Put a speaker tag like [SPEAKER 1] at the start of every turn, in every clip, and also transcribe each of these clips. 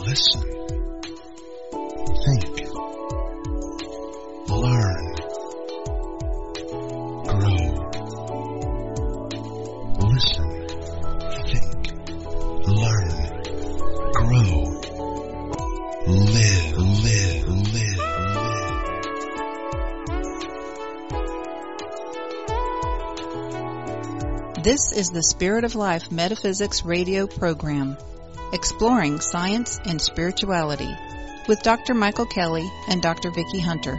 [SPEAKER 1] Listen. Think. Learn. Grow. Listen. Think. Learn. Grow. Live.
[SPEAKER 2] This is the Spirit of Life Metaphysics radio program, exploring science and spirituality, with Dr. Michael Kelly and Dr. Vicki Hunter.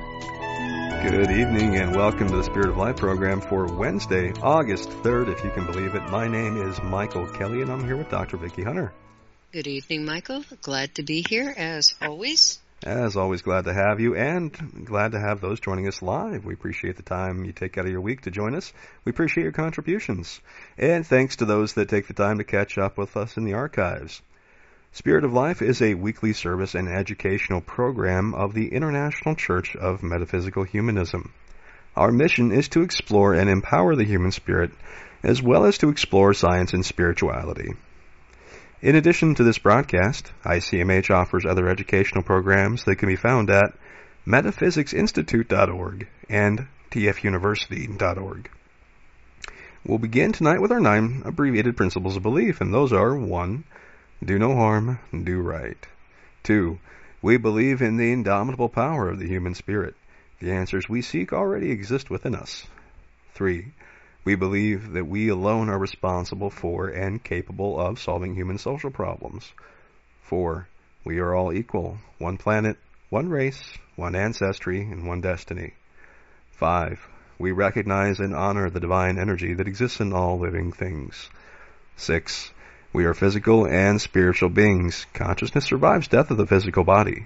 [SPEAKER 3] Good evening and welcome to the Spirit of Life program for Wednesday, August 3rd, if you can believe it. My name is Michael Kelly and I'm here with Dr. Vicki Hunter.
[SPEAKER 4] Good evening, Michael. Glad to be here, as always.
[SPEAKER 3] As always, glad to have you and glad to have those joining us live. We appreciate the time you take out of your week to join us. We appreciate your contributions. And thanks to those that take the time to catch up with us in the archives. Spirit of Life is a weekly service and educational program of the International Church of Metaphysical Humanism. Our mission is to explore and empower the human spirit, as well as to explore science and spirituality. In addition to this broadcast, ICMH offers other educational programs that can be found at metaphysicsinstitute.org and tfuniversity.org. We'll begin tonight with our 9 abbreviated principles of belief, and those are 1. Do no harm, do right. 2. We believe in the indomitable power of the human spirit. The answers we seek already exist within us. 3. We believe that we alone are responsible for and capable of solving human social problems. 4. We are all equal. One planet, one race, one ancestry, and one destiny. 5. We recognize and honor the divine energy that exists in all living things. 6. We are physical and spiritual beings. Consciousness survives death of the physical body.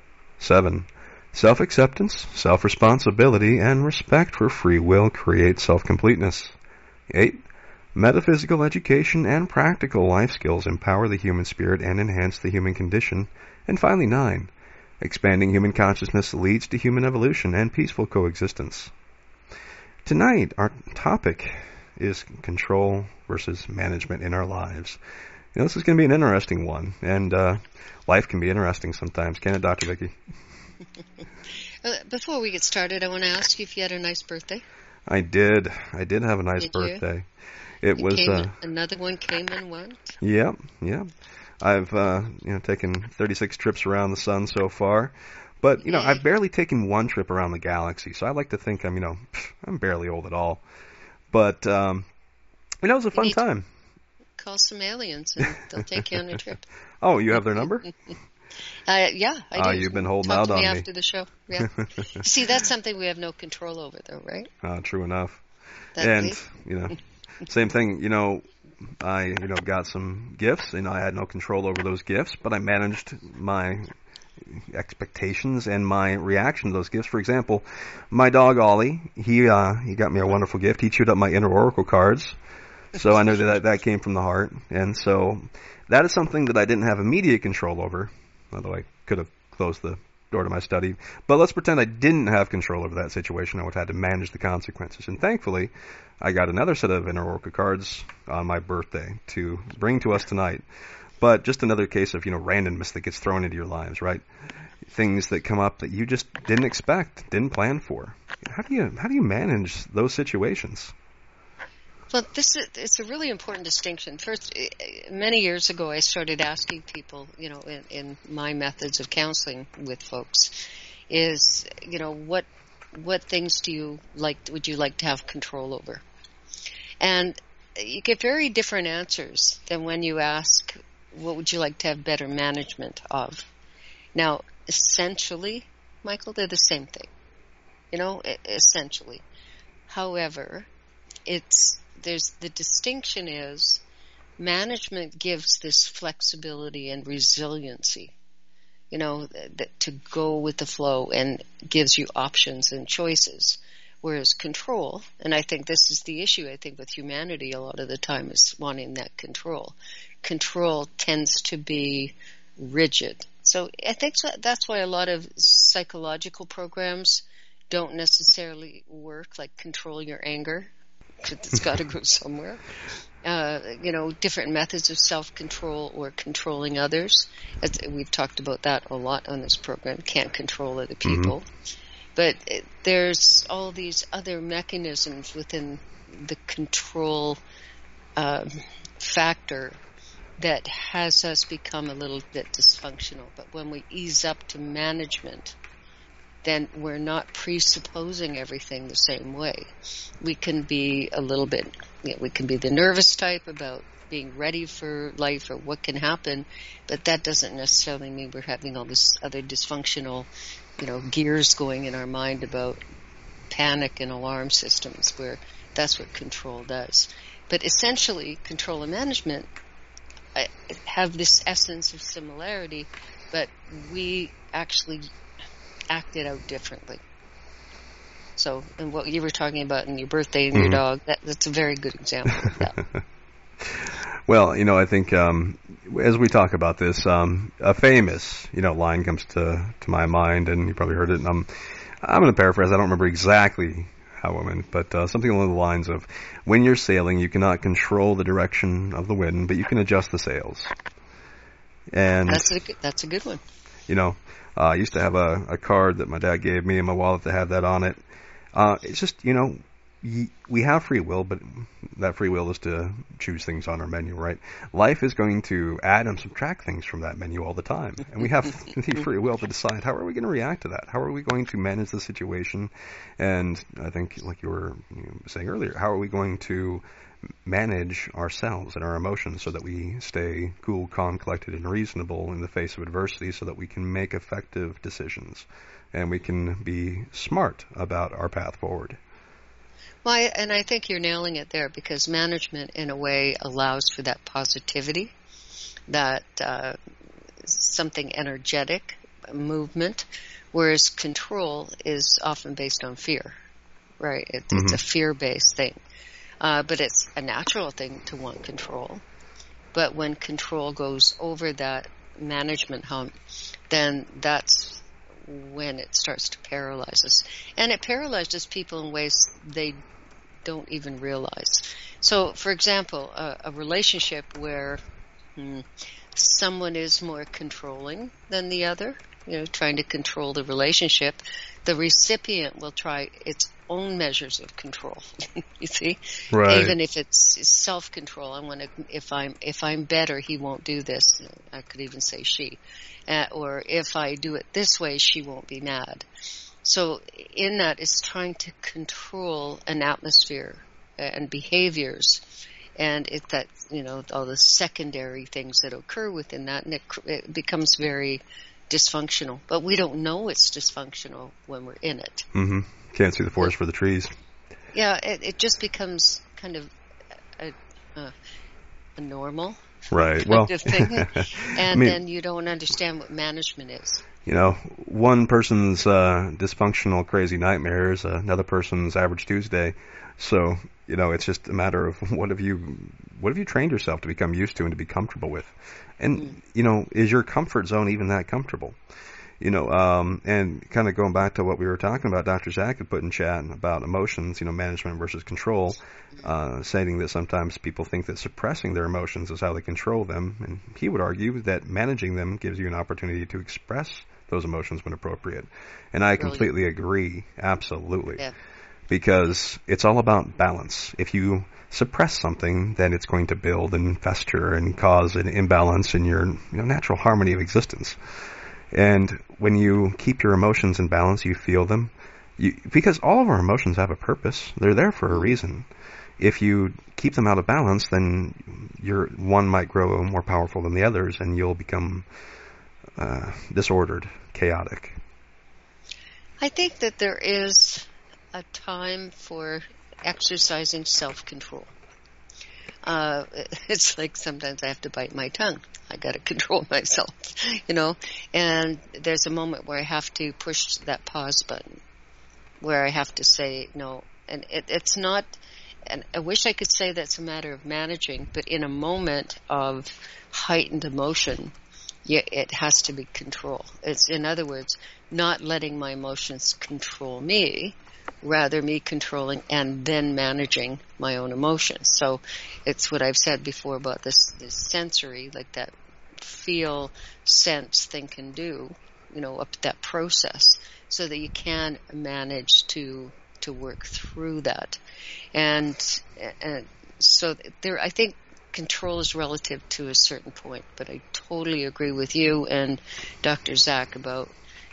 [SPEAKER 3] 7. Self-acceptance, self-responsibility, and respect for free will create self-completeness. 8. Metaphysical education and practical life skills empower the human spirit and enhance the human condition. And finally, 9. Expanding human consciousness leads to human evolution and peaceful coexistence. Tonight, our topic is control versus management in our lives. You know, this is going to be an interesting one, and life can be interesting sometimes, can't it, Dr. Vicki?
[SPEAKER 4] Before we get started, I want to ask you if you had a nice birthday.
[SPEAKER 3] I did have a nice birthday.
[SPEAKER 4] Another one came and went.
[SPEAKER 3] Yeah. I've taken 36 trips around the sun so far, but I've barely taken one trip around the galaxy. So I like to think I'm barely old at all. But it was a fun time.
[SPEAKER 4] Call some aliens and they'll take you on a trip.
[SPEAKER 3] Oh, you have their number?
[SPEAKER 4] Yeah, I do.
[SPEAKER 3] You've been holding
[SPEAKER 4] Talk
[SPEAKER 3] out
[SPEAKER 4] to
[SPEAKER 3] on
[SPEAKER 4] me
[SPEAKER 3] me
[SPEAKER 4] after the show. Yeah. See, that's something we have no control over, though, right?
[SPEAKER 3] True enough.
[SPEAKER 4] That
[SPEAKER 3] Same thing. I got some gifts, and I had no control over those gifts, but I managed my expectations and my reaction to those gifts. For example, my dog Ollie, he got me a wonderful gift. He chewed up my inner oracle cards, so I know that came from the heart, and so that is something that I didn't have immediate control over. Although I could have closed the door to my study. But let's pretend I didn't have control over that situation. I would have had to manage the consequences. And thankfully, I got another set of inner oracle cards on my birthday to bring to us tonight. But just another case of, randomness that gets thrown into your lives, right? Things that come up that you just didn't expect, didn't plan for. How do you manage those situations?
[SPEAKER 4] Well, it's a really important distinction. First, many years ago, I started asking people, in my methods of counseling with folks, is, what things would you like to have control over? And you get very different answers than when you ask, what would you like to have better management of? Now, essentially, Michael, they're the same thing, essentially. However, the distinction is management gives this flexibility and resiliency, to go with the flow and gives you options and choices. Whereas control, and I think this is the issue, with humanity a lot of the time is wanting that control. Control tends to be rigid. So I think that's why a lot of psychological programs don't necessarily work, like control your anger. It's got to go somewhere. Different methods of self-control or controlling others. We've talked about that a lot on this program. Can't control other people. But there's all these other mechanisms within the control factor that has us become a little bit dysfunctional. But when we ease up to management, then we're not presupposing everything the same way. We can be a little bit, we can be the nervous type about being ready for life or what can happen, but that doesn't necessarily mean we're having all this other dysfunctional, gears going in our mind about panic and alarm systems, where that's what control does. But essentially, control and management have this essence of similarity, but we actually act it out differently. So, and what you were talking about in your birthday and your dog, that's a very good example of that.
[SPEAKER 3] Well, I think as we talk about this, a famous, line comes to my mind, and you probably heard it. And I'm going to paraphrase. I don't remember exactly how it went, but something along the lines of, when you're sailing, you cannot control the direction of the wind, but you can adjust the sails. And
[SPEAKER 4] that's a good one.
[SPEAKER 3] I used to have a card that my dad gave me in my wallet that had that on it. It's just, we have free will, but that free will is to choose things on our menu, right? Life is going to add and subtract things from that menu all the time. And we have the free will to decide, how are we going to react to that? How are we going to manage the situation? And I think, like you were saying earlier, how are we going to manage ourselves and our emotions so that we stay cool, calm, collected, and reasonable in the face of adversity, so that we can make effective decisions and we can be smart about our path forward.
[SPEAKER 4] Well, and I think you're nailing it there, because management, in a way, allows for that positivity, that something energetic movement, whereas control is often based on fear, right? It's a fear-based thing. But it's a natural thing to want control. But when control goes over that management hump, then that's when it starts to paralyze us. And it paralyzes people in ways they don't even realize. So, for example, a relationship where someone is more controlling than the other, trying to control the relationship, the recipient will try its own measures of control. You see,
[SPEAKER 3] right?
[SPEAKER 4] Even if it's self-control, I want to. If I'm better, he won't do this. I could even say she, or if I do it this way, she won't be mad. So in that, it's trying to control an atmosphere and behaviors, and all the secondary things that occur within that, and it becomes very dysfunctional. But we don't know it's dysfunctional when we're in it.
[SPEAKER 3] Mm-hmm. Can't see the forest for the trees.
[SPEAKER 4] Yeah, it just becomes kind of a normal
[SPEAKER 3] right.
[SPEAKER 4] kind of thing. And then you don't understand what management is.
[SPEAKER 3] One person's dysfunctional crazy nightmare is another person's average Tuesday. So, it's just a matter of what have you trained yourself to become used to and to be comfortable with? And, is your comfort zone even that comfortable? And kind of going back to what we were talking about, Dr. Zach had put in chat about emotions, management versus control, stating that sometimes people think that suppressing their emotions is how they control them. And he would argue that managing them gives you an opportunity to express those emotions when appropriate. And I completely agree. Absolutely.
[SPEAKER 4] Yeah.
[SPEAKER 3] Because it's all about balance. If you suppress something, then it's going to build and fester and cause an imbalance in your natural harmony of existence. And when you keep your emotions in balance, you feel them. Because all of our emotions have a purpose. They're there for a reason. If you keep them out of balance, then one might grow more powerful than the others, and you'll become disordered, chaotic.
[SPEAKER 4] I think that there is a time for exercising self-control. It's like sometimes I have to bite my tongue. I got to control myself, and there's a moment where I have to push that pause button, where I have to say no. And it's not, and I wish I could say that's a matter of managing, but in a moment of heightened emotion, it has to be control. It's, in other words, not letting my emotions control me, rather me controlling and then managing my own emotions. So it's what I've said before about this sensory, like that feel, sense, think, and do, up to that process, so that you can manage to work through that. And so there, I think control is relative to a certain point, but I totally agree with you and Dr. Zach about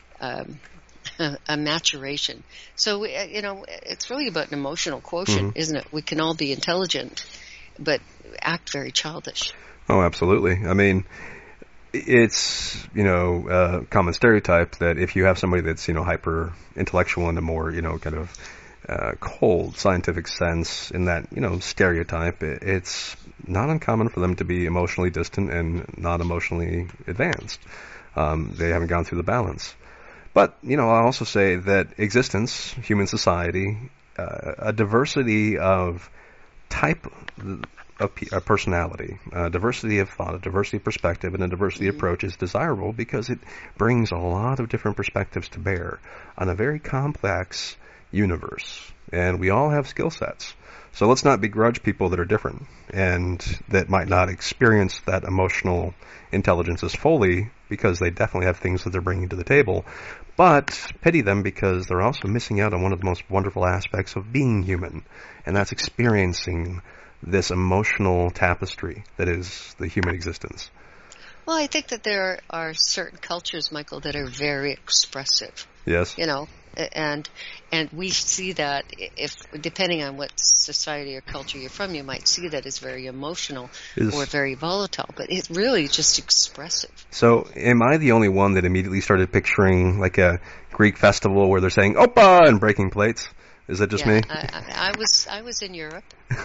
[SPEAKER 4] a maturation. So, it's really about an emotional quotient, isn't it? We can all be intelligent, but act very childish.
[SPEAKER 3] Oh, absolutely. I mean, it's, a common stereotype that if you have somebody that's, hyper intellectual in a more, kind of cold scientific sense, in that, stereotype, it's not uncommon for them to be emotionally distant and not emotionally advanced. They haven't gone through the balance. But, I also say that existence, human society, a diversity of type of personality, a diversity of thought, a diversity of perspective, and a diversity of approach is desirable because it brings a lot of different perspectives to bear on a very complex universe. And we all have skill sets. So let's not begrudge people that are different and that might not experience that emotional intelligence as fully, because they definitely have things that they're bringing to the table. But pity them because they're also missing out on one of the most wonderful aspects of being human, and that's experiencing this emotional tapestry that is the human existence.
[SPEAKER 4] Well, I think that there are certain cultures, Michael, that are very expressive.
[SPEAKER 3] Yes.
[SPEAKER 4] And we see that, if depending on what society or culture you're from, you might see that as very emotional or very volatile, but it's really just expressive.
[SPEAKER 3] So am I the only one that immediately started picturing like a Greek festival where they're saying "Opa" and breaking plates? Is that just me?
[SPEAKER 4] I was in Europe.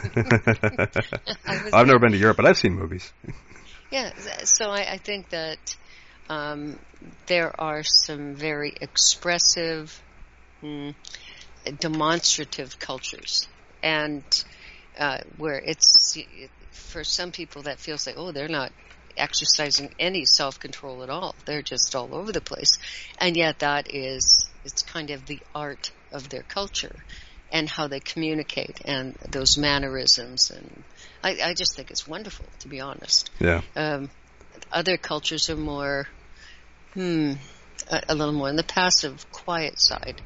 [SPEAKER 3] I've never been to Europe, but I've seen movies.
[SPEAKER 4] Yeah, so I think that there are some very expressive, demonstrative cultures, and where it's, for some people that feels like, they're not exercising any self-control at all. They're just all over the place. And yet it's kind of the art of their culture and how they communicate and those mannerisms. And I just think it's wonderful, to be honest.
[SPEAKER 3] Yeah.
[SPEAKER 4] Other cultures are more, a little more on the passive, quiet side.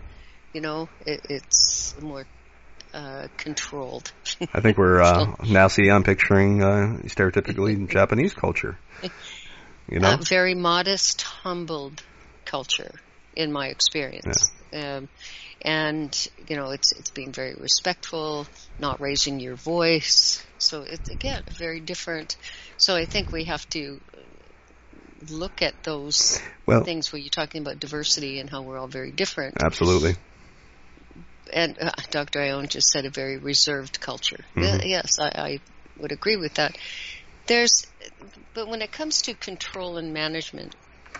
[SPEAKER 4] It's more controlled.
[SPEAKER 3] I think we're now I'm picturing stereotypically Japanese culture.
[SPEAKER 4] Very modest, humbled culture, in my experience. Yeah. And it's being very respectful, not raising your voice. So it's, again, very different. So I think we have to look at those things where you're talking about diversity and how we're all very different.
[SPEAKER 3] Absolutely.
[SPEAKER 4] And Dr. Ione just said a very reserved culture.
[SPEAKER 3] Mm-hmm.
[SPEAKER 4] Yes, I would agree with that. But when it comes to control and management,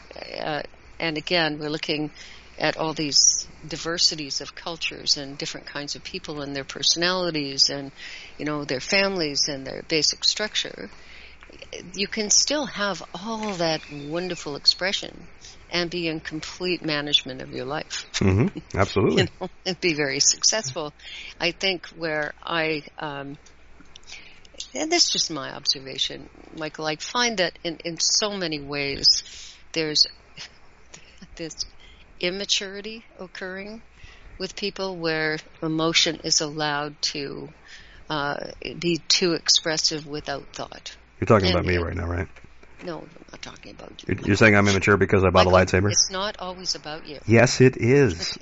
[SPEAKER 4] and again, we're looking at all these diversities of cultures and different kinds of people and their personalities and, their families and their basic structure, you can still have all that wonderful expression and be in complete management of your life.
[SPEAKER 3] Mm-hmm. Absolutely.
[SPEAKER 4] And be very successful. I think where and this is just my observation, Michael, I find that in so many ways there's this immaturity occurring with people where emotion is allowed to be too expressive without thought.
[SPEAKER 3] You're talking about me right now, right?
[SPEAKER 4] No, I'm not talking about you.
[SPEAKER 3] You're saying I'm immature because I bought a lightsaber?
[SPEAKER 4] It's not always about you.
[SPEAKER 3] Yes, it is.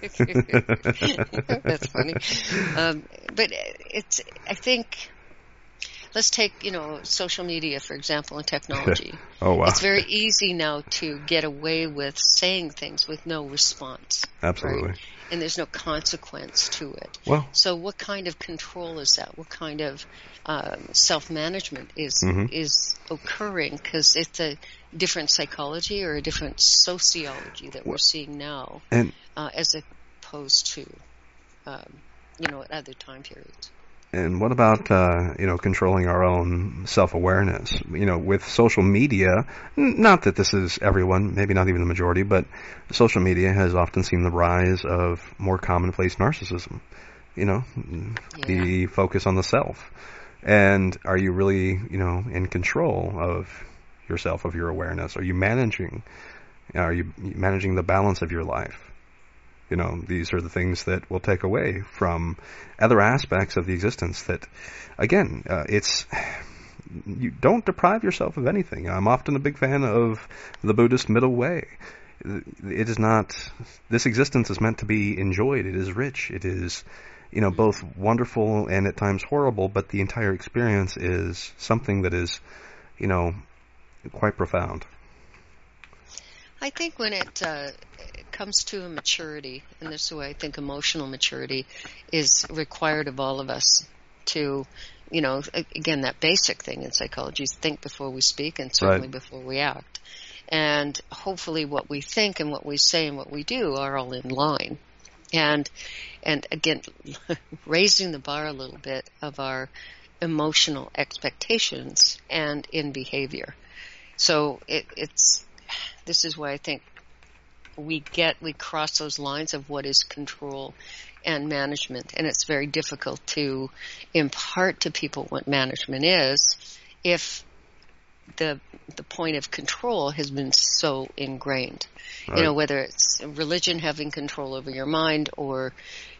[SPEAKER 4] That's funny. But I think, let's take, social media, for example, and technology.
[SPEAKER 3] Oh, wow.
[SPEAKER 4] It's very easy now to get away with saying things with no response.
[SPEAKER 3] Absolutely.
[SPEAKER 4] Right? And there's no consequence to it.
[SPEAKER 3] Well,
[SPEAKER 4] so what kind of control is that? What kind of self-management is occurring? Because it's a different psychology or a different sociology that we're seeing now,
[SPEAKER 3] and
[SPEAKER 4] as opposed to, at other time periods.
[SPEAKER 3] And what about, controlling our own self-awareness? With social media, not that this is everyone, maybe not even the majority, but social media has often seen the rise of more commonplace narcissism. The focus on the self. And are you really, in control of yourself, of your awareness? Are you managing the balance of your life? These are the things that will take away from other aspects of the existence that, again, you don't deprive yourself of anything. I'm often a big fan of the Buddhist middle way. It is not, this existence is meant to be enjoyed. It is rich. It is, both wonderful and at times horrible, but the entire experience is something that is, quite profound.
[SPEAKER 4] I think when it comes to a maturity, and this is why I think emotional maturity is required of all of us to, again, that basic thing in psychology is think before we speak and certainly before we act. And hopefully what we think and what we say and what we do are all in line. And again, raising the bar a little bit of our emotional expectations and in behavior. So this is why I think we cross those lines of what is control and management, and it's very difficult to impart to people what management is if the point of control has been so ingrained. Right. Whether it's religion having control over your mind, or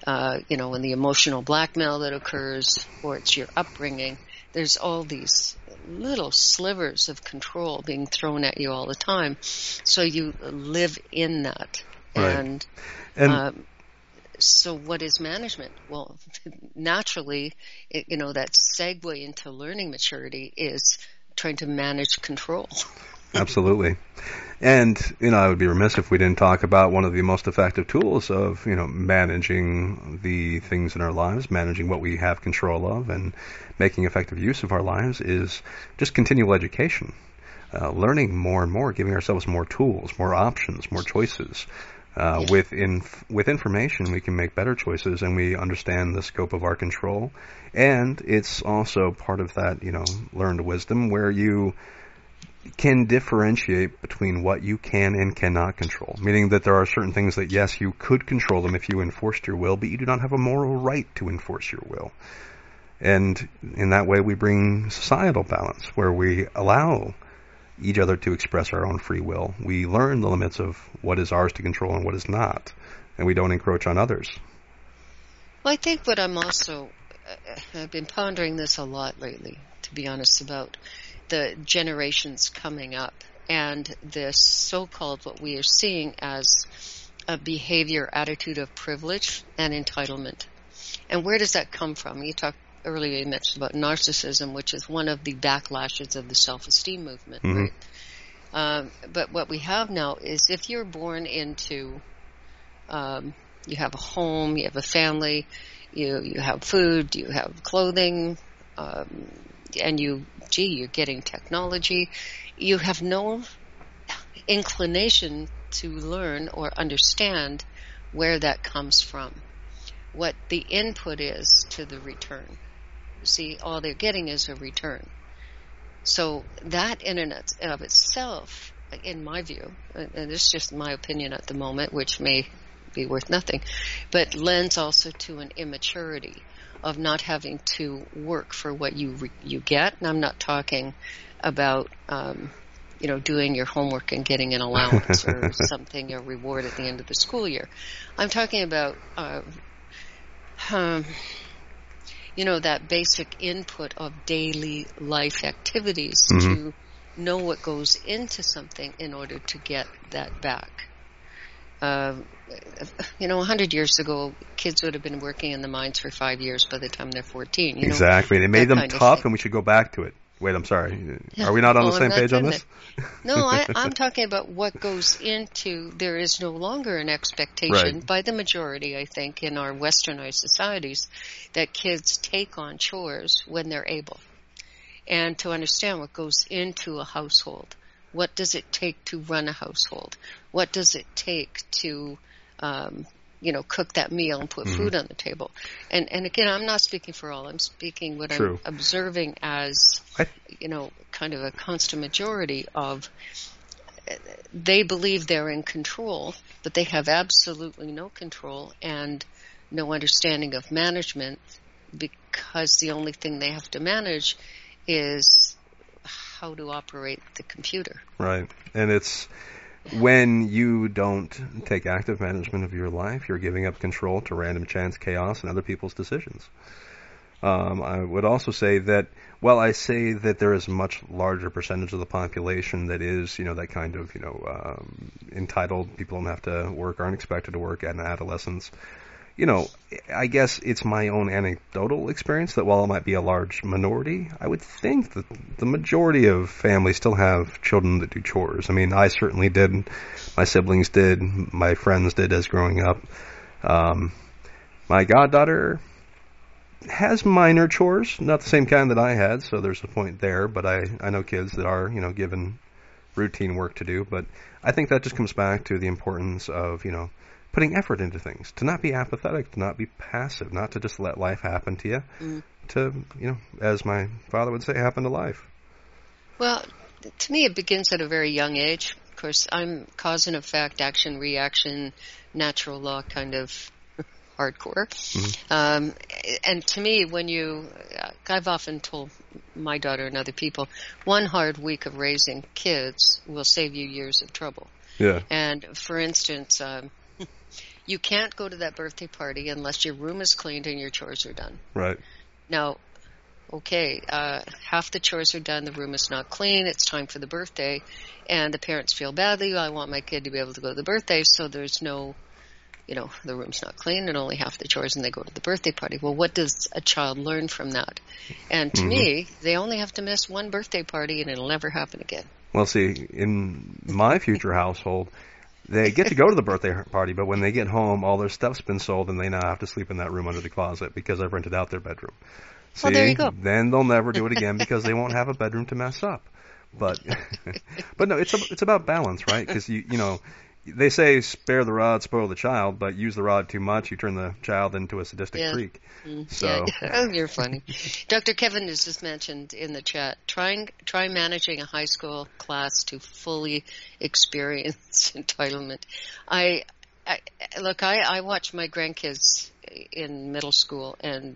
[SPEAKER 4] in the emotional blackmail that occurs, or it's your upbringing. There's all these little slivers of control being thrown at you all the time. So you live in that.
[SPEAKER 3] Right.
[SPEAKER 4] And so what is management? Well, naturally, that segue into learning maturity is trying to manage control.
[SPEAKER 3] Absolutely. And, I would be remiss if we didn't talk about one of the most effective tools of, managing the things in our lives, managing what we have control of, and making effective use of our lives is just continual education. Learning more and more, giving ourselves more tools, more options, more choices. With information, we can make better choices, and we understand the scope of our control. And it's also part of that, learned wisdom where you can differentiate between what you can and cannot control, meaning that there are certain things that, yes, you could control them if you enforced your will, but you do not have a moral right to enforce your will. And in that way, we bring societal balance, where we allow each other to express our own free will. We learn the limits of what is ours to control and what is not, and we don't encroach on others.
[SPEAKER 4] Well, I think what I've been pondering this a lot lately, to be honest, about the generations coming up and this so-called what we are seeing as a behavior attitude of privilege and entitlement. And where does that come from? You mentioned about narcissism, which is one of the backlashes of the self-esteem movement, right? But what we have now is if you're born into, you have a home, you have a family, you have food, you have clothing, and you're getting technology, you have no inclination to learn or understand where that comes from, what the input is to the return. See, all they're getting is a return. So that in and of itself, in my view, and this is just my opinion at the moment, which may be worth nothing, but lends also to an immaturity of not having to work for what you get. And I'm not talking about, doing your homework and getting an allowance or something, a reward at the end of the school year. I'm talking about, that basic input of daily life activities to know what goes into something in order to get that back. 100 years ago, kids would have been working in the mines for 5 years by the time they're 14.
[SPEAKER 3] Exactly. They made them tough, and we should go back to it. Wait, I'm sorry. Are we not on the same page on this?
[SPEAKER 4] No, I'm talking about what goes into, there is no longer an expectation by the majority, I think, in our westernized societies that kids take on chores when they're able. And to understand what goes into a household. What does it take to run a household? What does it take to, cook that meal and put food on the table. And again, I'm not speaking for all. I'm speaking what
[SPEAKER 3] True.
[SPEAKER 4] I'm observing as, kind of a constant majority of, they believe they're in control, but they have absolutely no control and no understanding of management, because the only thing they have to manage is how to operate the computer.
[SPEAKER 3] Right. And it's when you don't take active management of your life, you're giving up control to random chance chaos and other people's decisions. I would also say that, I say that there is a much larger percentage of the population that is, that kind of, entitled, people don't have to work, aren't expected to work at an adolescence. I guess it's my own anecdotal experience that while it might be a large minority, I would think that the majority of families still have children that do chores. I mean, I certainly did. My siblings did. My friends did as growing up. My goddaughter has minor chores, not the same kind that I had, so there's a point there, but I know kids that are, given routine work to do, but I think that just comes back to the importance of, putting effort into things, to not be apathetic, to not be passive, not to just let life happen to you, to, as my father would say, happen to life.
[SPEAKER 4] Well, to me it begins at a very young age. Of course, I'm cause and effect, action, reaction, natural law kind of hardcore. And to me, I've often told my daughter and other people, one hard week of raising kids will save you years of trouble.
[SPEAKER 3] Yeah.
[SPEAKER 4] And for instance, you can't go to that birthday party unless your room is cleaned and your chores are done.
[SPEAKER 3] Right.
[SPEAKER 4] Now, okay, half the chores are done, the room is not clean, it's time for the birthday, and the parents feel badly, I want my kid to be able to go to the birthday, so there's no, the room's not clean and only half the chores, and they go to the birthday party. Well, what does a child learn from that? And to me, they only have to miss one birthday party and it'll never happen again.
[SPEAKER 3] Well, see, in my future household, they get to go to the birthday party, but when they get home, all their stuff's been sold, and they now have to sleep in that room under the closet because I've rented out their bedroom. See,
[SPEAKER 4] well, there you go.
[SPEAKER 3] Then they'll never do it again because they won't have a bedroom to mess up. But no, it's about balance, right? Because they say spare the rod, spoil the child, but use the rod too much, you turn the child into a sadistic freak. So
[SPEAKER 4] Oh, you're funny. Dr. Kevin has just mentioned in the chat, try managing a high school class to fully experience entitlement. I watch my grandkids in middle school, and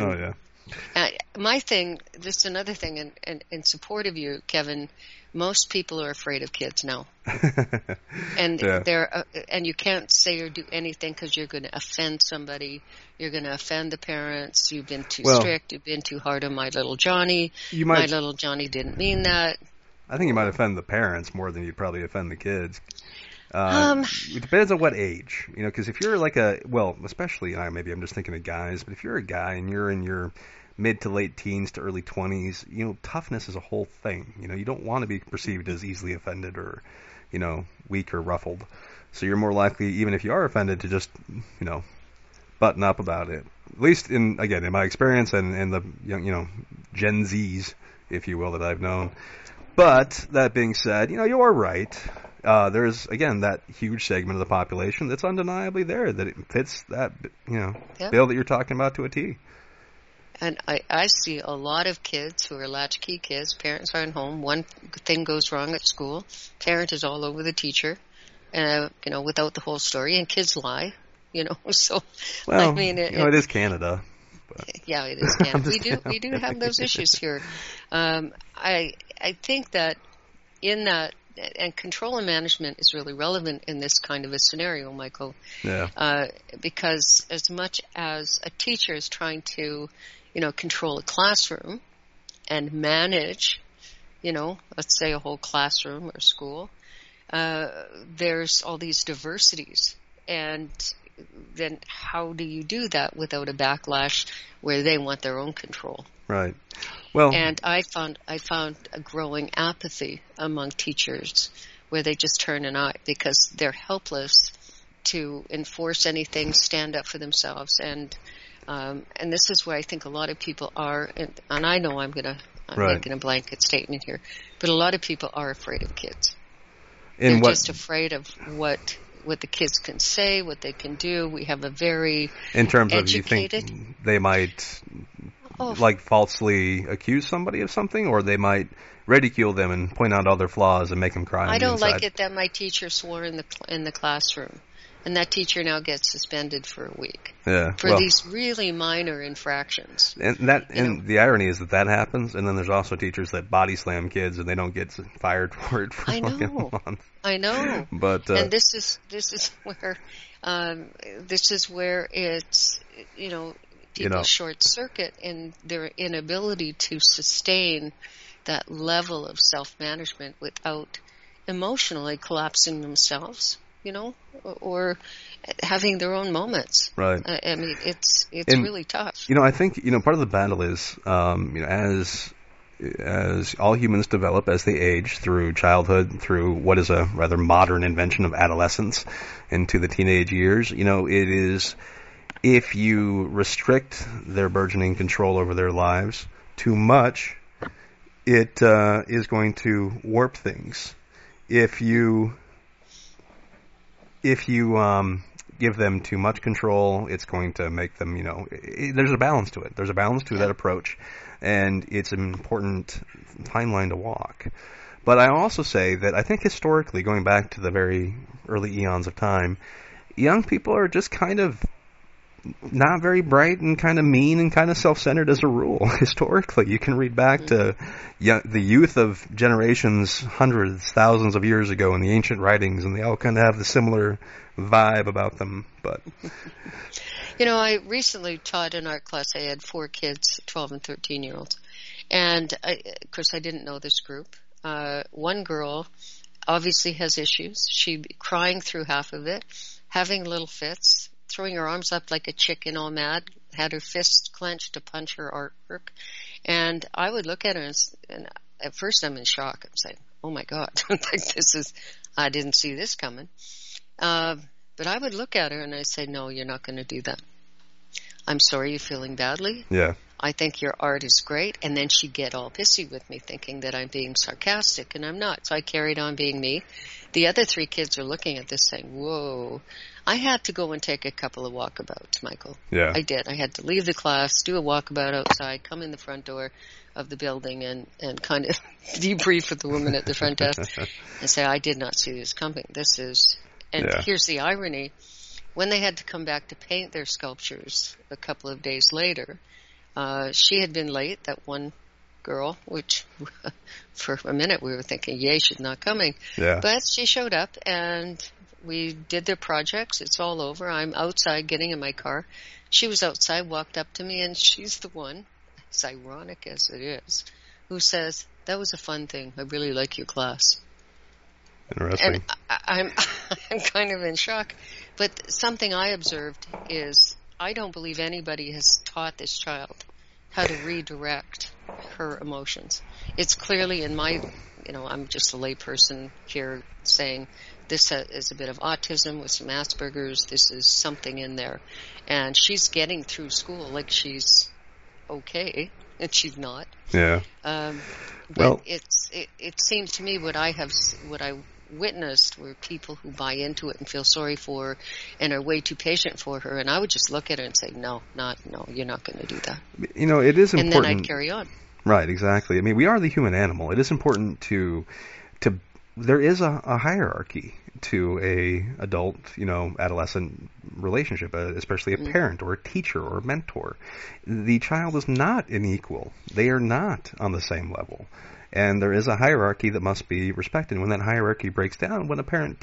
[SPEAKER 4] my thing, this is another thing, in support of you, Kevin, most people are afraid of kids now. And and you can't say or do anything because you're going to offend somebody. You're going to offend the parents. You've been too strict. You've been too hard on my little Johnny. My little Johnny didn't mean that.
[SPEAKER 3] I think you might offend the parents more than you'd probably offend the kids. It depends on what age, because if you're like especially, maybe I'm just thinking of guys, but if you're a guy and you're in your mid to late teens to early 20s, toughness is a whole thing. You don't want to be perceived as easily offended or, weak or ruffled. So you're more likely, even if you are offended, to just, button up about it. At least in my experience and the young, Gen Zs, if you will, that I've known. But that being said, you're right. There's, again, that huge segment of the population that's undeniably there, that it fits that, bill that you're talking about to a T.
[SPEAKER 4] And I see a lot of kids who are latchkey kids. Parents aren't home. One thing goes wrong at school. Parent is all over the teacher, without the whole story. And kids lie, So,
[SPEAKER 3] well, it is Canada. But.
[SPEAKER 4] Yeah, it is Canada. We do have those issues here. I think that in that, and control and management is really relevant in this kind of a scenario, Michael.
[SPEAKER 3] Yeah.
[SPEAKER 4] Because as much as a teacher is trying to, control a classroom and manage, let's say a whole classroom or school, there's all these diversities. And then how do you do that without a backlash where they want their own control?
[SPEAKER 3] Right. Well,
[SPEAKER 4] and I found a growing apathy among teachers where they just turn an eye because they're helpless to enforce anything, stand up for themselves, and this is where I think a lot of people are, and I know I'm making a blanket statement here, but a lot of people are afraid of kids. They're just afraid of what what the kids can say, what they can do. We have a very
[SPEAKER 3] in terms
[SPEAKER 4] educated,
[SPEAKER 3] of, you think they might like falsely accuse somebody of something, or they might ridicule them and point out all their flaws and make them cry.
[SPEAKER 4] I don't
[SPEAKER 3] inside.
[SPEAKER 4] like it that my teacher swore in the classroom, and that teacher now gets suspended for a week.
[SPEAKER 3] Yeah,
[SPEAKER 4] for these really minor infractions.
[SPEAKER 3] And the irony is that happens, and then there's also teachers that body slam kids and they don't get fired for it for like a month.
[SPEAKER 4] I know.
[SPEAKER 3] But
[SPEAKER 4] and this is where it's people short circuit in their inability to sustain that level of self-management without emotionally collapsing themselves, or having their own moments.
[SPEAKER 3] Right.
[SPEAKER 4] I mean, it's really tough.
[SPEAKER 3] I think, part of the battle is, as all humans develop, as they age through childhood, through what is a rather modern invention of adolescence into the teenage years, it is, if you restrict their burgeoning control over their lives too much, it is going to warp things. If you give them too much control, it's going to make them, there's a balance to it. There's a balance to that approach, and it's an important fine line to walk. But I also say that I think historically, going back to the very early eons of time, young people are just kind of not very bright and kind of mean and kind of self-centered as a rule. Historically, you can read back to the youth of generations, hundreds, thousands of years ago in the ancient writings, and they all kind of have the similar vibe about them. But
[SPEAKER 4] I recently taught an art class. I had 4 kids, 12 and 13-year-olds, and of course I didn't know this group. One girl obviously has issues. She crying through half of it, having little fits, throwing her arms up like a chicken, all mad, had her fists clenched to punch her artwork. And I would look at her, and at first I'm in shock. I'm saying, oh my God, I didn't see this coming. But I would look at her and I say, no, you're not going to do that. I'm sorry you're feeling badly.
[SPEAKER 3] Yeah.
[SPEAKER 4] I think your art is great. And then she'd get all pissy with me, thinking that I'm being sarcastic, and I'm not. So I carried on being me. The other 3 kids are looking at this saying, whoa. I had to go and take a couple of walkabouts, Michael.
[SPEAKER 3] Yeah.
[SPEAKER 4] I did. I had to leave the class, do a walkabout outside, come in the front door of the building and kind of debrief with the woman at the front desk and say, I did not see this coming. Here's the irony. When they had to come back to paint their sculptures a couple of days later, she had been late, that one girl, which for a minute we were thinking, yay, she's not coming.
[SPEAKER 3] Yeah. But
[SPEAKER 4] she showed up, and we did their projects. It's all over. I'm outside getting in my car. She was outside, walked up to me, and she's the one, as ironic as it is, who says, that was a fun thing. I really like your class.
[SPEAKER 3] Interesting.
[SPEAKER 4] And I'm kind of in shock. But something I observed is I don't believe anybody has taught this child how to redirect her emotions. It's clearly in my, I'm just a layperson here saying this is a bit of autism with some Asperger's. This is something in there. And she's getting through school like she's okay, and she's not.
[SPEAKER 3] Yeah.
[SPEAKER 4] But it seems to me what I witnessed were people who buy into it and feel sorry for her and are way too patient for her, and I would just look at her and say, no, you're not going to do that.
[SPEAKER 3] It is important.
[SPEAKER 4] And then I'd carry on.
[SPEAKER 3] Right, exactly. I mean, we are the human animal. It is important to there is a hierarchy to a adult, adolescent relationship, especially a parent or a teacher or a mentor. The child is not an equal. They are not on the same level. And there is a hierarchy that must be respected. When that hierarchy breaks down, when a parent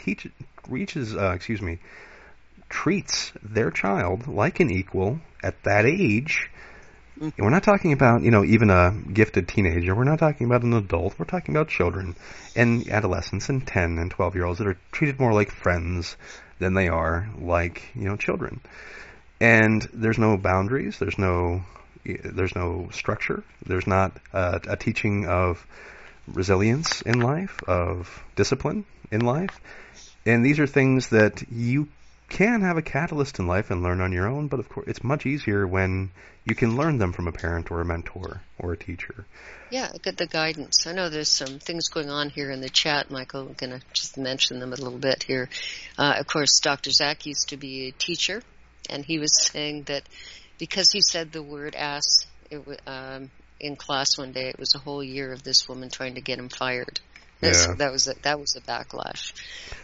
[SPEAKER 3] treats their child like an equal at that age, we're not talking about, even a gifted teenager. We're not talking about an adult. We're talking about children and adolescents and 10 and 12-year-olds that are treated more like friends than they are like, children. And there's no boundaries. There's no structure. There's not a teaching of resilience in life, of discipline in life. And these are things that you can have a catalyst in life and learn on your own, but of course it's much easier when you can learn them from a parent or a mentor or a teacher.
[SPEAKER 4] Yeah, get the guidance. I know there's some things going on here in the chat, Michael. I'm going to just mention them a little bit here. Of course, Dr. Zach used to be a teacher, and he was saying that because he said the word ass in class one day, it was a whole year of this woman trying to get him fired.
[SPEAKER 3] Yeah.
[SPEAKER 4] That was a backlash.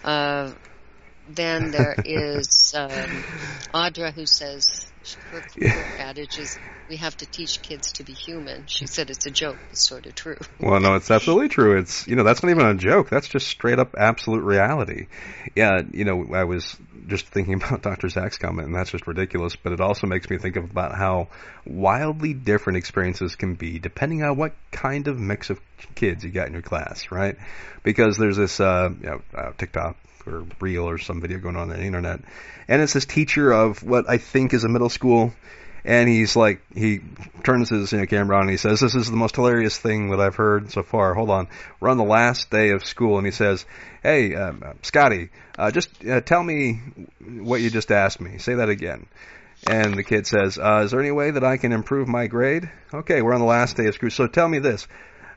[SPEAKER 4] Then there is Audra, who says her adage is, we have to teach kids to be human. She said it's a joke. It's sort of true.
[SPEAKER 3] Well, no, it's absolutely true. It's, that's not even a joke. That's just straight up absolute reality. Yeah, I was just thinking about Dr. Zach's comment, and that's just ridiculous, but it also makes me think about how wildly different experiences can be depending on what kind of mix of kids you got in your class, right? Because there's this TikTok or reel or some video going on the internet, and it's this teacher of what I think is a middle school, and he turns his camera on and he says, "This is the most hilarious thing that I've heard so far. Hold on, we're on the last day of school," and he says, "Hey, Scotty, just tell me what you just asked me. Say that again." And the kid says, "Is there any way that I can improve my grade?" "Okay, we're on the last day of school, so tell me this.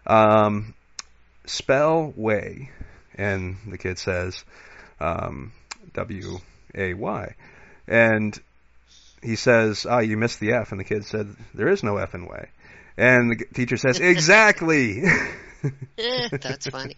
[SPEAKER 3] Spell way." And the kid says, W-A-Y. And he says, "You missed the F." And the kid said, "There is no F in way." And the teacher says, "Exactly."
[SPEAKER 4] That's funny.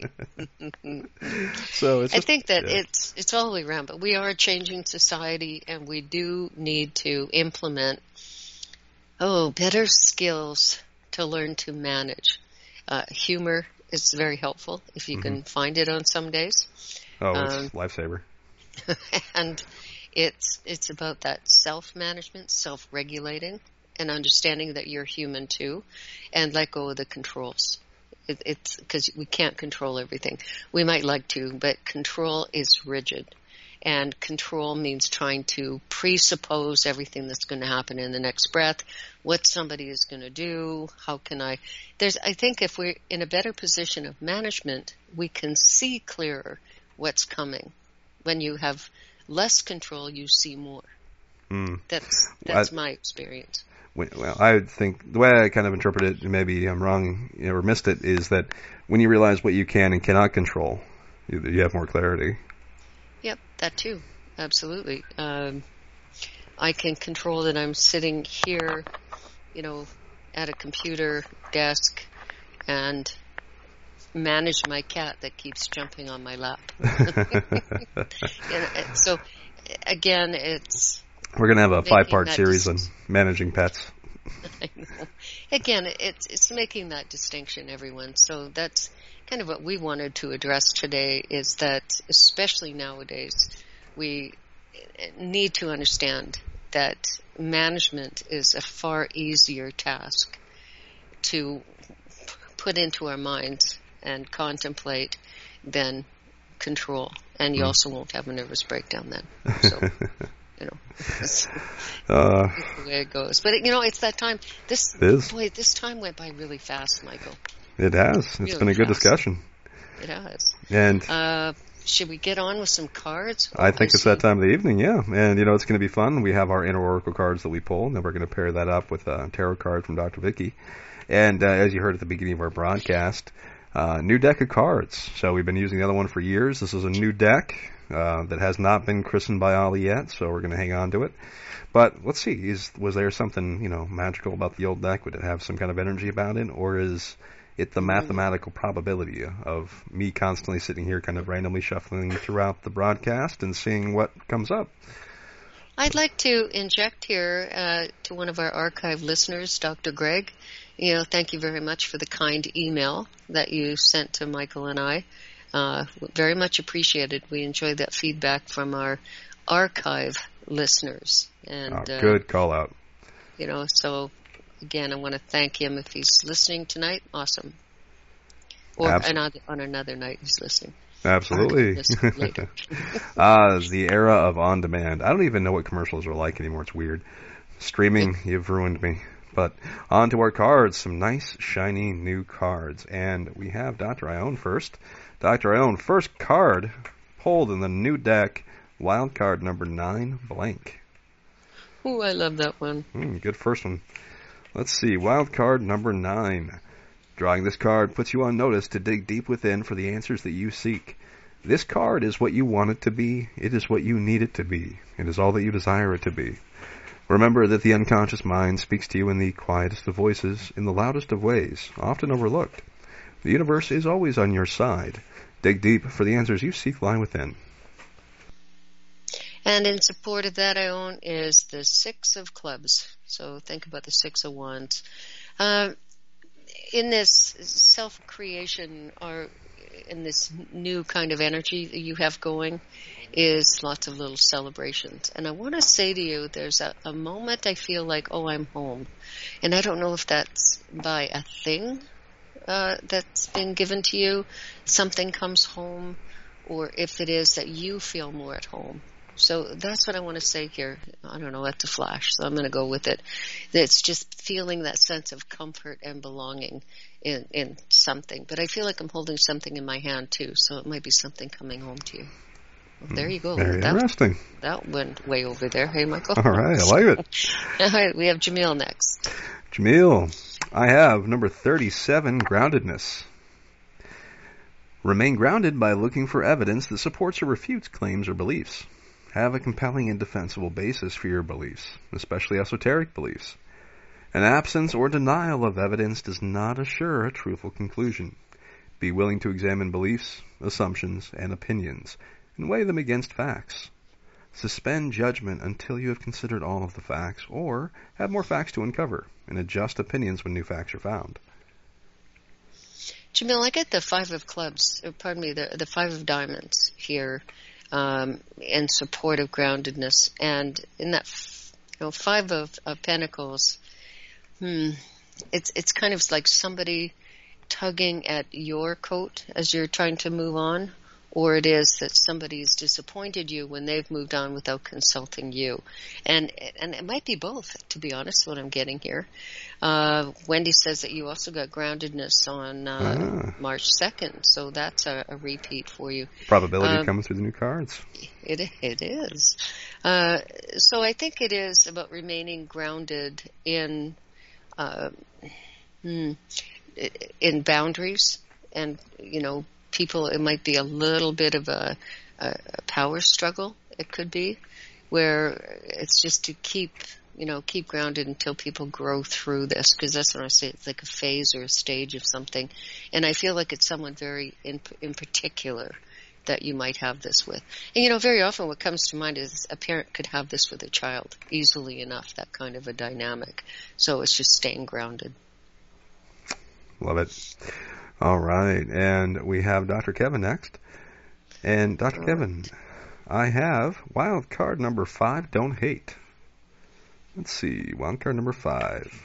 [SPEAKER 3] So
[SPEAKER 4] I think that it's all the way around, but we are a changing society, and we do need to implement better skills to learn to manage. Humor is very helpful if you can find it on some days.
[SPEAKER 3] Oh, it's lifesaver.
[SPEAKER 4] And it's about that self-management, self-regulating, and understanding that you're human too, and let go of the controls. It's because we can't control everything. We might like to, but control is rigid. And control means trying to presuppose everything that's going to happen in the next breath, what somebody is going to do, how can I think if we're in a better position of management, we can see clearer what's coming. When you have less control, you see more. That's my experience.
[SPEAKER 3] Well, I think the way I kind of interpret it, maybe I'm wrong or missed it, is that when you realize what you can and cannot control, you have more clarity.
[SPEAKER 4] Yep, that too. Absolutely. I can control that I'm sitting here, at a computer desk and manage my cat that keeps jumping on my lap. So, again,
[SPEAKER 3] we're going to have a 5-part series on managing pets.
[SPEAKER 4] I know. Again, it's making that distinction, everyone. So that's kind of what we wanted to address today, is that especially nowadays, we need to understand that management is a far easier task to put into our minds and contemplate than control. And you also won't have a nervous breakdown then. So, that's the way it goes. But, it's that time. This time went by really fast, Michael.
[SPEAKER 3] It has. It's been a good discussion.
[SPEAKER 4] It has.
[SPEAKER 3] And
[SPEAKER 4] should we get on with some cards?
[SPEAKER 3] I think it's that time of the evening, yeah. And, it's going to be fun. We have our inner oracle cards that we pull, and then we're going to pair that up with a tarot card from Dr. Vicky. And as you heard at the beginning of our broadcast, new deck of cards. So we've been using the other one for years. This is a new deck that has not been christened by Ali yet, so we're going to hang on to it. But let's see, was there something, magical about the old deck? Would it have some kind of energy about it? Or is it the mathematical probability of me constantly sitting here kind of randomly shuffling throughout the broadcast and seeing what comes up?
[SPEAKER 4] I'd like to inject here to one of our archive listeners, Dr. Greg. Thank you very much for the kind email that you sent to Michael and I. Very much appreciated. We enjoyed that feedback from our archive listeners. And
[SPEAKER 3] good call out.
[SPEAKER 4] So again, I want to thank him if he's listening tonight. Awesome. Or on another night he's listening.
[SPEAKER 3] Absolutely. The era of on-demand. I don't even know what commercials are like anymore. It's weird. Streaming, you've ruined me. But on to our cards, some nice, shiny new cards. And we have Dr. Ione first. Dr. Ione, first card pulled in the new deck Wild card number 9, blank.
[SPEAKER 4] Ooh, I love that one.
[SPEAKER 3] Good first one. Let's see, wild card number 9. Drawing this card puts you on notice to dig deep within for the answers that you seek. This card is what you want it to be. It is what you need it to be. It is all that you desire it to be. Remember that the unconscious mind speaks to you in the quietest of voices, in the loudest of ways, often overlooked. The universe is always on your side. Dig deep, for the answers you seek lie within.
[SPEAKER 4] And in support of that, I own is the 6 of clubs. So think about the 6 of wands. In this self-creation, or in this new kind of energy that you have going, is lots of little celebrations. And I want to say to you, there's a moment I feel like, oh, I'm home. And I don't know if that's by a thing that's been given to you, something comes home, or if it is that you feel more at home. So that's what I want to say here. I don't know, at the flash, so I'm going to go with it. It's just feeling that sense of comfort and belonging in something. But I feel like I'm holding something in my hand, too, so it might be something coming home to you. Well, there you go.
[SPEAKER 3] Very interesting.
[SPEAKER 4] That went way over there. Hey, Michael.
[SPEAKER 3] All right, I like it.
[SPEAKER 4] All right, we have Jamil next.
[SPEAKER 3] Jamil, I have number 37, groundedness. Remain grounded by looking for evidence that supports or refutes claims or beliefs. Have a compelling and defensible basis for your beliefs, especially esoteric beliefs. An absence or denial of evidence does not assure a truthful conclusion. Be willing to examine beliefs, assumptions, and opinions, and weigh them against facts. Suspend judgment until you have considered all of the facts, or have more facts to uncover, and adjust opinions when new facts are found.
[SPEAKER 4] Jamil, I get the 5 of clubs, the 5 of diamonds here, in support of groundedness. And in that 5 of pentacles, it's kind of like somebody tugging at your coat as you're trying to move on, or it is that somebody's disappointed you when they've moved on without consulting you. And it might be both, to be honest, what I'm getting here. Wendy says that you also got groundedness on March 2nd, so that's a repeat for you.
[SPEAKER 3] Probability comes through the new cards.
[SPEAKER 4] It is. So I think it is about remaining grounded in boundaries, and, people, it might be a little bit of a power struggle, it could be, where it's just to keep grounded until people grow through this, because that's what I say, it's like a phase or a stage of something. And I feel like it's someone very in particular that you might have this with. And, very often what comes to mind is a parent could have this with a child easily enough, that kind of a dynamic. So it's just staying grounded.
[SPEAKER 3] Love it. All right, and we have Dr. Kevin next. And Dr. Kevin, I have wild card number 5, don't hate. Let's see, wild card number 5.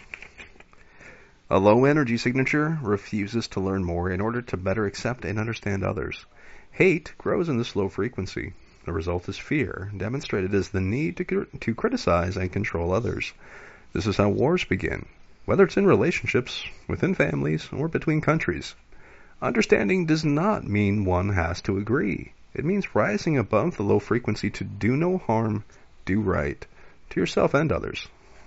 [SPEAKER 3] A low energy signature refuses to learn more in order to better accept and understand others. Hate grows in this low frequency. The result is fear, demonstrated as the need to criticize and control others. This is how wars begin, whether it's in relationships, within families, or between countries. Understanding does not mean one has to agree. It means rising above the low frequency to do no harm, do right, to yourself and others.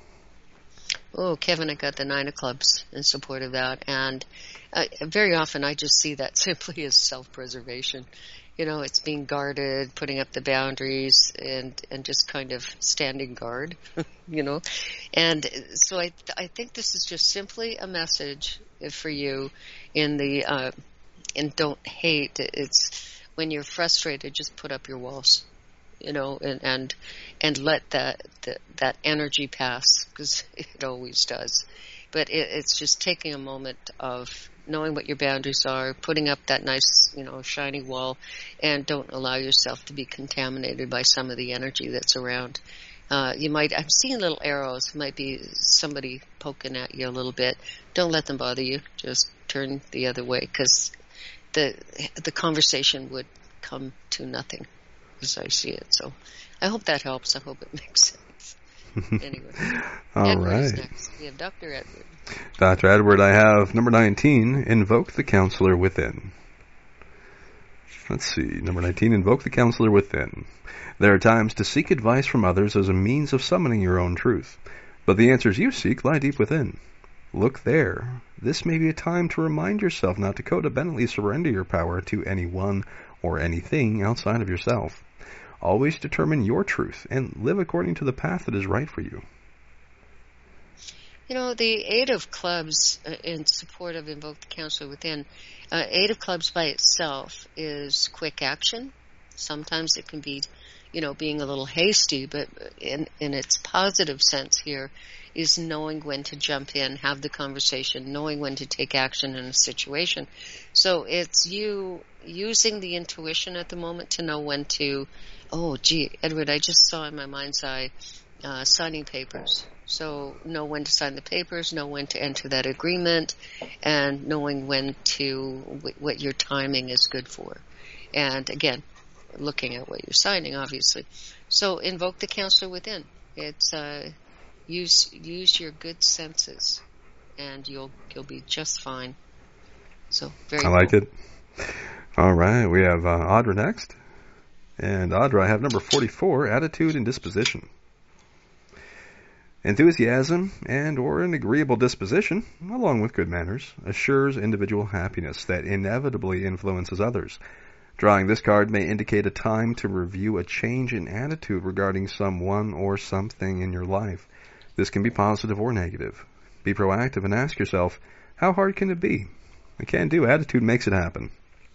[SPEAKER 4] Oh, Kevin, I got the 9 of clubs in support of that. And very often I just see that simply as self-preservation. It's being guarded, putting up the boundaries, and just kind of standing guard, And so I think this is just simply a message for you in don't hate. It's when you're frustrated, just put up your walls, and let that energy pass, because it always does. But it's just taking a moment of knowing what your boundaries are, putting up that nice, shiny wall, and don't allow yourself to be contaminated by some of the energy that's around. I'm seeing little arrows. It might be somebody poking at you a little bit. Don't let them bother you. Just turn the other way, because the conversation would come to nothing, as I see it. So I hope that helps. I hope it makes sense. Anyway.
[SPEAKER 3] All
[SPEAKER 4] Edward
[SPEAKER 3] right.
[SPEAKER 4] is next. We have Dr. Edward.
[SPEAKER 3] Dr. Edward, I have number 19, invoke the counselor within. Let's see. Number 19, invoke the counselor within. There are times to seek advice from others as a means of summoning your own truth, but the answers you seek lie deep within. Look there. This may be a time to remind yourself not to codependently surrender your power to anyone or anything outside of yourself. Always determine your truth and live according to the path that is right for you.
[SPEAKER 4] You know, the Eight of Clubs in support of Invoke the Counselor Within, Eight of Clubs by itself is quick action. Sometimes it can be, being a little hasty, but in its positive sense here is knowing when to jump in, have the conversation, knowing when to take action in a situation. So it's you using the intuition at the moment to know when to, oh, gee, Edward, I just saw in my mind's eye signing papers. So know when to sign the papers, know when to enter that agreement, and knowing when to, what your timing is good for. And again, looking at what you're signing, obviously. So invoke the counselor within. It's use your good senses, and you'll be just fine. So very.
[SPEAKER 3] I like it. All right, we have Audra next, and Audra, I have number 44, attitude and disposition. Enthusiasm and or an agreeable disposition, along with good manners, assures individual happiness that inevitably influences others. Drawing this card may indicate a time to review a change in attitude regarding someone or something in your life. This can be positive or negative. Be proactive and ask yourself, how hard can it be? A can-do attitude makes it happen.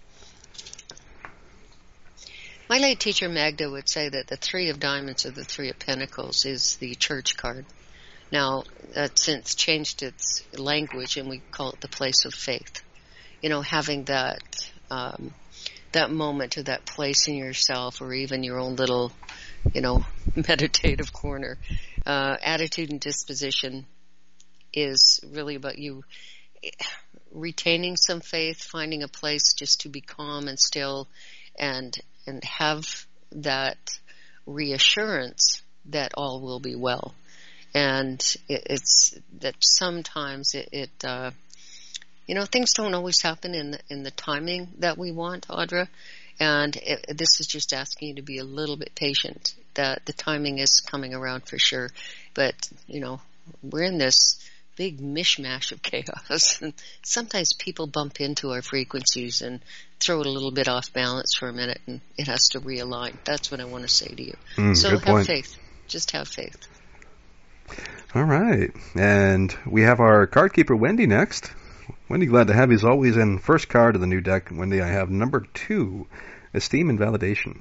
[SPEAKER 4] My late teacher Magda would say that the Three of Diamonds or the Three of Pentacles is the church card. Now, that's since changed its language, and we call it the place of faith. Having that that moment or that place in yourself, or even your own little, meditative corner. Attitude and disposition is really about you retaining some faith, finding a place just to be calm and still, and have that reassurance that all will be well. And it's that sometimes things don't always happen in the timing that we want, Audra. And this is just asking you to be a little bit patient, that the timing is coming around for sure. But, we're in this big mishmash of chaos. And sometimes people bump into our frequencies and throw it a little bit off balance for a minute, and it has to realign. That's what I want to say to you. So have
[SPEAKER 3] point.
[SPEAKER 4] faith. Just have faith.
[SPEAKER 3] All right. And we have our card keeper, Wendy, next. Wendy, glad to have you as always. And first card of the new deck, Wendy, I have number 2, esteem and validation.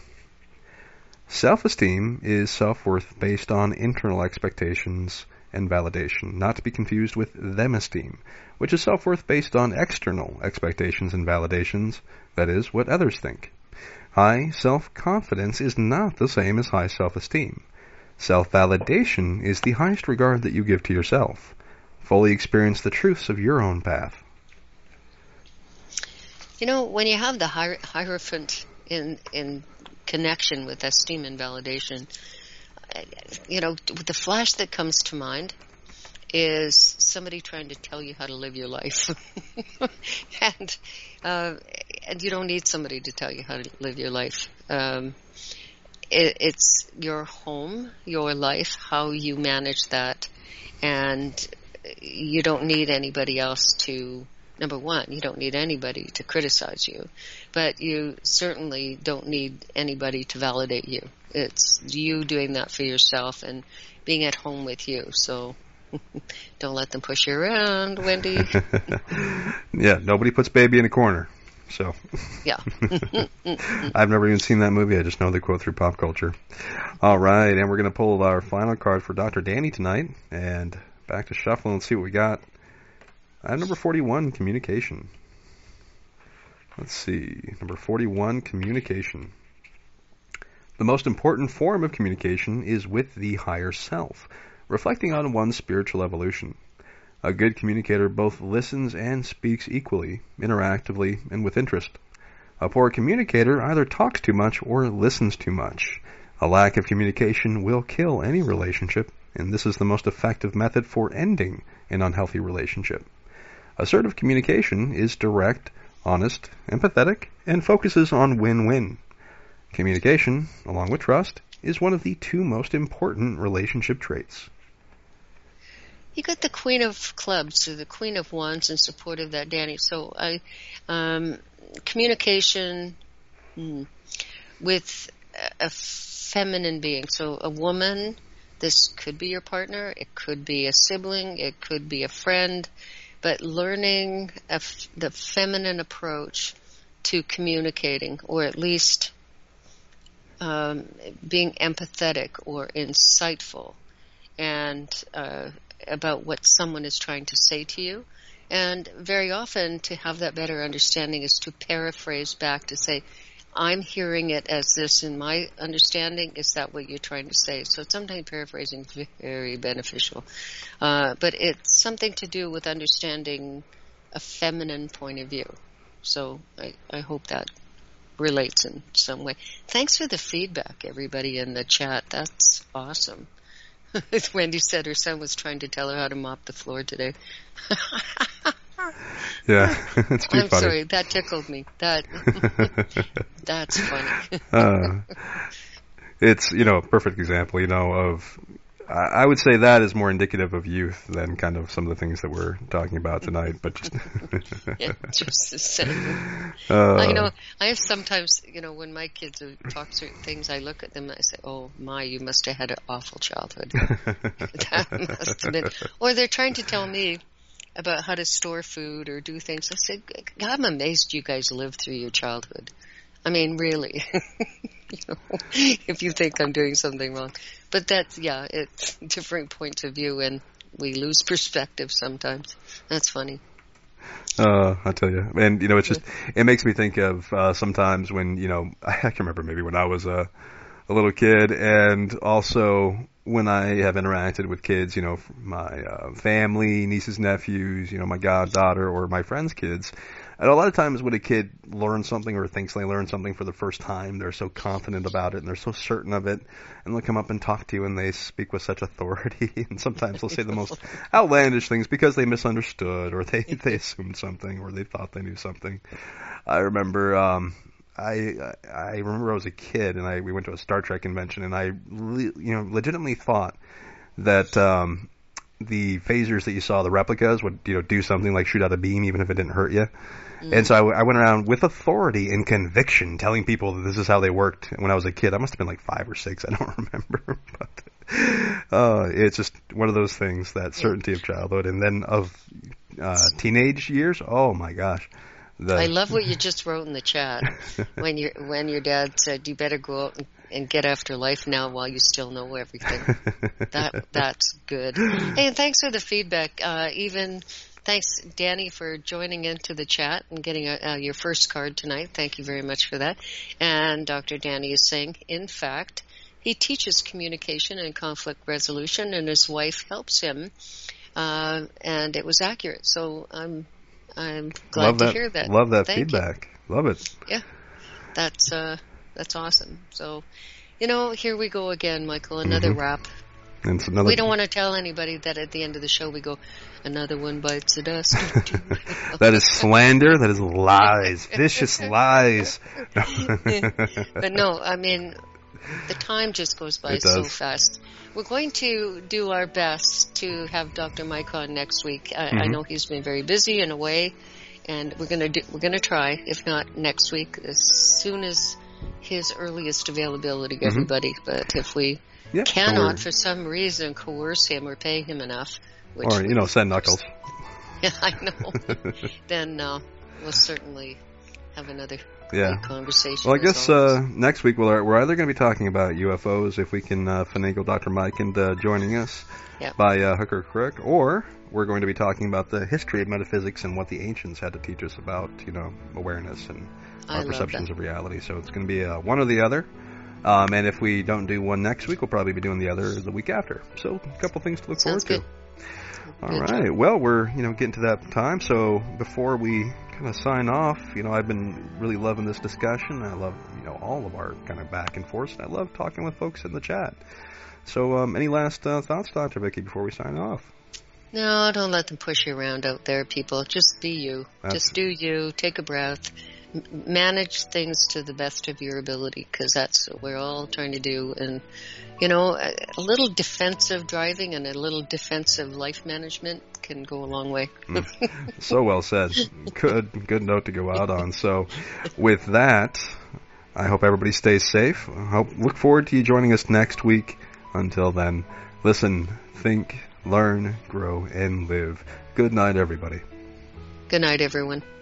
[SPEAKER 3] Self-esteem is self-worth based on internal expectations and validation, not to be confused with them-esteem, which is self-worth based on external expectations and validations, that is, what others think. High self-confidence is not the same as high self-esteem. Self-validation is the highest regard that you give to yourself. Fully experience the truths of your own path.
[SPEAKER 4] When you have the Hierophant in connection with esteem and validation, the flash that comes to mind is somebody trying to tell you how to live your life. And you don't need somebody to tell you how to live your life. It's your home, your life, how you manage that, and you don't need anybody else to, number one, you don't need anybody to criticize you, but you certainly don't need anybody to validate you. It's you doing that for yourself and being at home with you. So don't let them push you around, Wendy.
[SPEAKER 3] Yeah, nobody puts baby in a corner. So,
[SPEAKER 4] yeah.
[SPEAKER 3] I've never even seen that movie. I just know the quote through pop culture. All right, and we're going to pull our final card for Dr. Danny tonight, and back to shuffling and see what we got. I have number 41, communication. Let's see, number 41, communication. The most important form of communication is with the higher self, reflecting on one's spiritual evolution. A good communicator both listens and speaks equally, interactively, and with interest. A poor communicator either talks too much or listens too much. A lack of communication will kill any relationship, and this is the most effective method for ending an unhealthy relationship. Assertive communication is direct, honest, empathetic, and focuses on win-win. Communication, along with trust, is one of the two most important relationship traits.
[SPEAKER 4] You got the Queen of Clubs, or the Queen of Wands, in support of that, Danny. So communication with a feminine being. So a woman, this could be your partner, it could be a sibling, it could be a friend, but learning the feminine approach to communicating, or at least being empathetic or insightful and about what someone is trying to say to you. And very often, to have that better understanding is to paraphrase back to say, I'm hearing it as this in my understanding. Is that what you're trying to say? So sometimes paraphrasing is very beneficial. But it's something to do with understanding a feminine point of view. So I hope that relates in some way. Thanks for the feedback, everybody in the chat. That's awesome. Wendy said her son was trying to tell her how to mop the floor today.
[SPEAKER 3] Yeah, it's too
[SPEAKER 4] I'm
[SPEAKER 3] funny.
[SPEAKER 4] sorry, that tickled me. That's funny.
[SPEAKER 3] It's, a perfect example, of, I would say that is more indicative of youth than kind of some of the things that we're talking about tonight, but just...
[SPEAKER 4] Yeah, just the same. I have sometimes, when my kids talk certain things, I look at them and I say, oh my, you must have had an awful childhood. That must have been. Or they're trying to tell me about how to store food or do things. I said, I'm amazed you guys lived through your childhood. I mean, really, if you think I'm doing something wrong. But that's, it's different points of view, and we lose perspective sometimes. That's funny.
[SPEAKER 3] I tell you. And, it's just, it makes me think of sometimes when, I can remember maybe when I was a little kid, and also when I have interacted with kids, my family, nieces, nephews, my goddaughter, or my friends' kids. And a lot of times when a kid learns something or thinks they learned something for the first time, they're so confident about it and they're so certain of it, and they'll come up and talk to you and they speak with such authority, and sometimes they'll say the most outlandish things because they misunderstood or they assumed something or they thought they knew something. I remember I remember I was a kid and we went to a Star Trek convention, and I legitimately thought that the phasers that you saw, the replicas, would do something like shoot out a beam even if it didn't hurt you. And so I went around with authority and conviction telling people that this is how they worked when I was a kid. I must have been like 5 or 6, I don't remember. But it's just one of those things, that certainty of childhood. And then of teenage years, oh my gosh.
[SPEAKER 4] I love what you just wrote in the chat when your dad said, you better go out and get after life now while you still know everything. That's good. Hey, and thanks for the feedback. Thanks, Danny, for joining into the chat and getting your first card tonight. Thank you very much for that. And Dr. Danny is saying, in fact, he teaches communication and conflict resolution, and his wife helps him. And it was accurate. So I'm glad to hear that.
[SPEAKER 3] Love that feedback. Love it.
[SPEAKER 4] Yeah, that's awesome. So, here we go again, Michael. Another wrap. We don't want to tell anybody that at the end of the show we go, another one bites the dust.
[SPEAKER 3] That is slander. That is lies. Vicious lies.
[SPEAKER 4] But no, I mean, the time just goes by so fast. We're going to do our best to have Dr. Mike on next week. I know he's been very busy and away, and we're going to try, if not next week, as soon as his earliest availability, everybody. But if we cannot, for some reason, coerce him or pay him enough,
[SPEAKER 3] or send Knuckles.
[SPEAKER 4] Yeah, I know. Then we'll certainly have another conversation.
[SPEAKER 3] Well, I guess next week we're either going to be talking about UFOs, if we can finagle Dr. Mike into joining us by hook or crook, or we're going to be talking about the history of metaphysics and what the ancients had to teach us about, awareness and our perceptions of reality. So it's going to be one or the other. And if we don't do one next week, we'll probably be doing the other the week after. So a couple things to look forward to. All right. Well, we're getting to that time. So before we kind of sign off, I've been really loving this discussion. I love all of our kind of back and forth. And I love talking with folks in the chat. So any last thoughts, Dr. Vicky, before we sign off?
[SPEAKER 4] No, don't let them push you around out there, people. Just be you. Just do you. Take a breath. Manage things to the best of your ability, because that's what we're all trying to do. And, you know, a little defensive driving and a little defensive life management can go a long way.
[SPEAKER 3] So well said. Good note to go out on. So with that, I hope everybody stays safe. Look forward to you joining us next week. Until then, listen, think, learn, grow, and live. Good night, everybody.
[SPEAKER 4] Good night, everyone.